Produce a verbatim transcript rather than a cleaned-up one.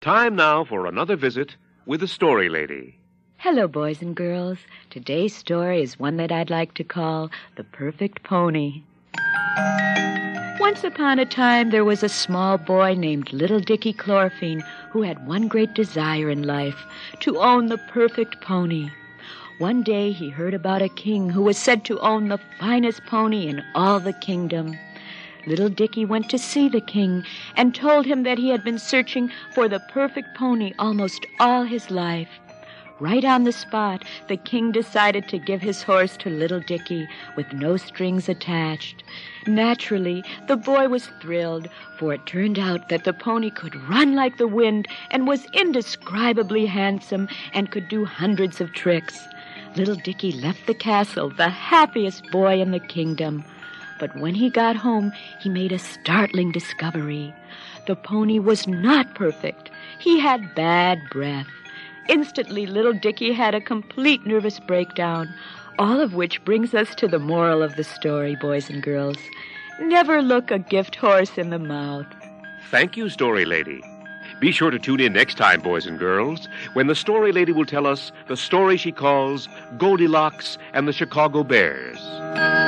Time now for another visit with the Story Lady. Hello, boys and girls. Today's story is one that I'd like to call The Perfect Pony. Once upon a time, there was a small boy named Little Dickie Chlorophene who had one great desire in life, to own the perfect pony. One day, he heard about a king who was said to own the finest pony in all the kingdom. Little Dickie went to see the king and told him that he had been searching for the perfect pony almost all his life. Right on the spot, the king decided to give his horse to Little Dickie with no strings attached. Naturally, the boy was thrilled, for it turned out that the pony could run like the wind and was indescribably handsome and could do hundreds of tricks. Little Dickie left the castle, the happiest boy in the kingdom. But when he got home, he made a startling discovery. The pony was not perfect. He had bad breath. Instantly, Little Dickie had a complete nervous breakdown, all of which brings us to the moral of the story, boys and girls. Never look a gift horse in the mouth. Thank you, Story Lady. Be sure to tune in next time, boys and girls, when the Story Lady will tell us the story she calls Goldilocks and the Chicago Bears.